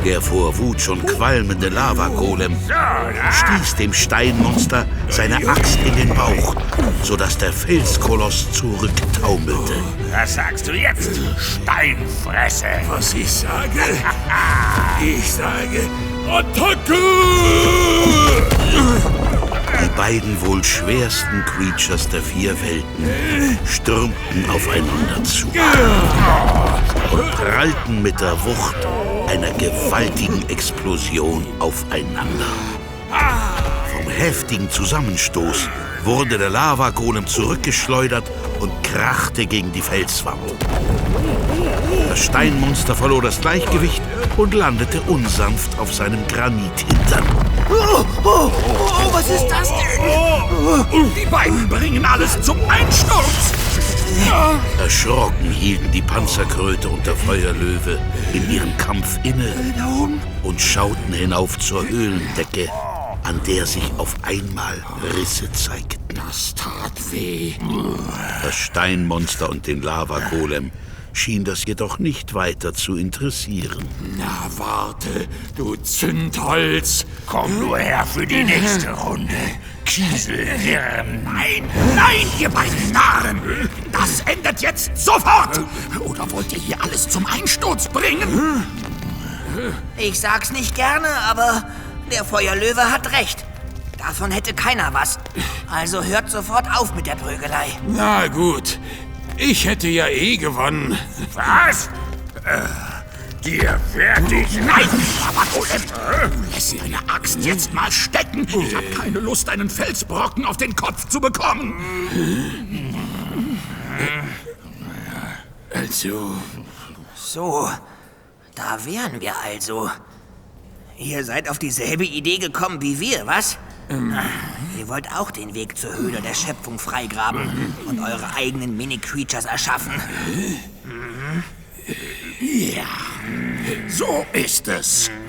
Der vor Wut schon qualmende Lavagolem stieß dem Steinmonster seine Axt in den Bauch, sodass der Felskoloss zurücktaumelte. Was sagst du jetzt, Steinfresse? Was ich sage? Ich sage Attacke! Die beiden wohl schwersten Creatures der 4 Welten stürmten aufeinander zu und prallten mit der Wucht einer gewaltigen Explosion aufeinander. Vom heftigen Zusammenstoß wurde der Lavagolem zurückgeschleudert und krachte gegen die Felswand. Das Steinmonster verlor das Gleichgewicht und landete unsanft auf seinem Granithintern. Was ist das denn? Die beiden bringen alles zum Einsturz. Erschrocken hielten die Panzerkröte und der Feuerlöwe in ihrem Kampf inne und schauten hinauf zur Höhlendecke, an der sich auf einmal Risse zeigten. Das tat weh. Das Steinmonster und den Lavagolem schien das jedoch nicht weiter zu interessieren. Na warte, du Zündholz. Komm nur her für die nächste Runde. Kieselhirn. Nein, ihr beiden Narren. Das endet jetzt sofort. Oder wollt ihr hier alles zum Einsturz bringen? Ich sag's nicht gerne, aber der Feuerlöwe hat recht. Davon hätte keiner was. Also hört sofort auf mit der Prügelei. Na gut, ich hätte ja eh gewonnen. Was? Dir werd ich... Nein, Lavagolem! Lass deine Axt jetzt mal stecken. Ich hab keine Lust, einen Felsbrocken auf den Kopf zu bekommen. Also... So, da wären wir also. Ihr seid auf dieselbe Idee gekommen wie wir, was? Ihr wollt auch den Weg zur Höhle der Schöpfung freigraben und eure eigenen Mini-Creatures erschaffen. Ja, so ist es.